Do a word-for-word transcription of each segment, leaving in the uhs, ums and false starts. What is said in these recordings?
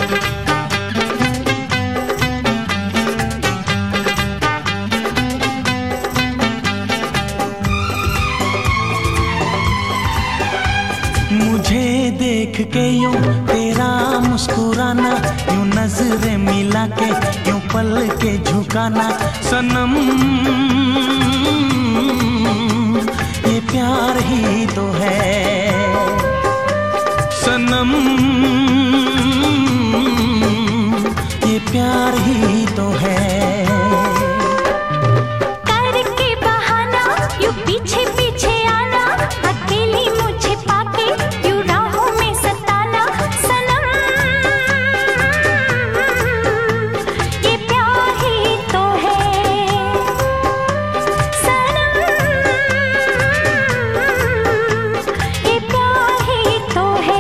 मुझे देख के यूं तेरा मुस्कुराना, यूं नजरें मिला के यूं पल के झुकाना, सनम ये प्यार ही तो है, सनम ये प्यार ही तो है। करके बहाना यूं पीछे पीछे आना, अकेली मुझे पाके यूं राहों में सताना, सनम ये प्यार ही तो है, सनम ये प्यार ही तो है।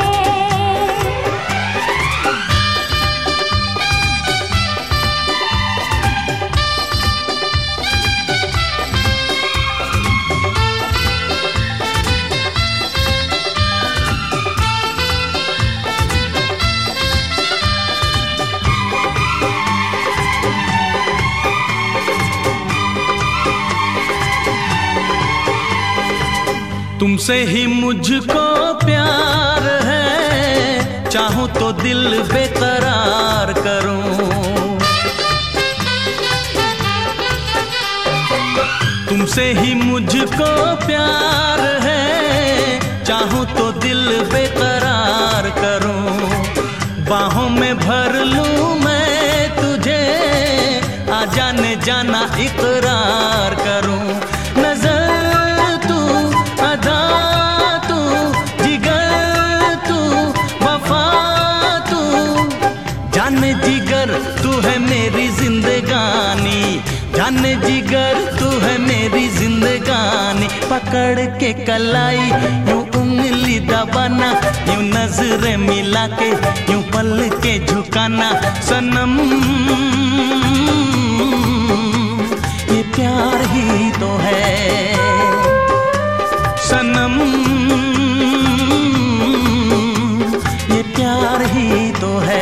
तुमसे ही मुझको प्यार है, चाहूं तो दिल बेकरार करूं, तुमसे ही मुझको प्यार है, चाहूं तो दिल बेकरार करूं, बाहों में भर लूं मैं तुझे, आ जाने जाना इकरार करूं, नजर तू अदा तू जिगर तू वफा तू, जाने जिगर तू है मेरी जिंदगानी, जाने जिगर तू है मेरी जिंदगानी, पकड़ के कलाई यूं उंगली दबाना, यूं नजरें मिला के यूं पल के झुकाना, सनम ये प्यार ही तो है, सनम ये प्यार ही तो है।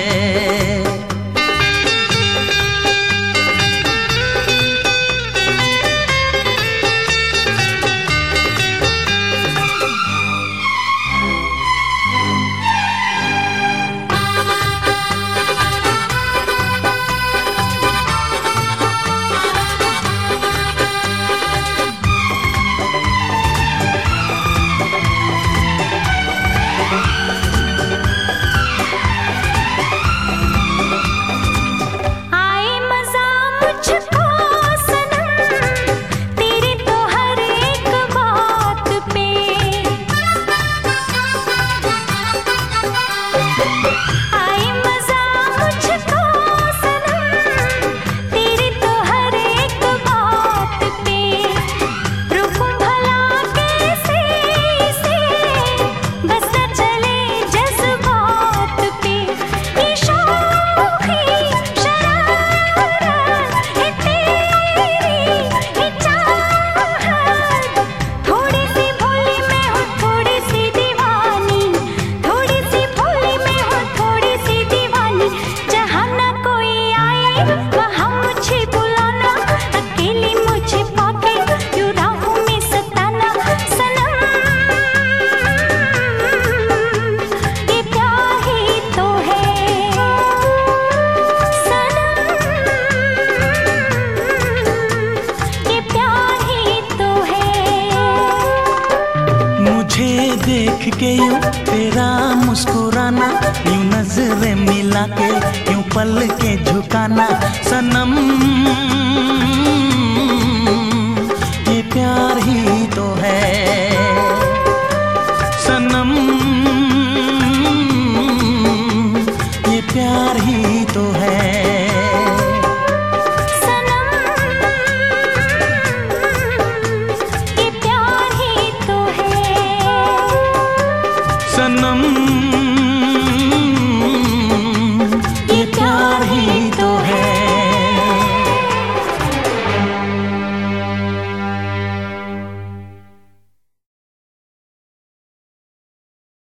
देख के यूं तेरा मुस्कुराना, यूं नजरें मिला के यूं पल के झुकाना, सनम ये प्यार ही तो है, सनम ये प्यार ही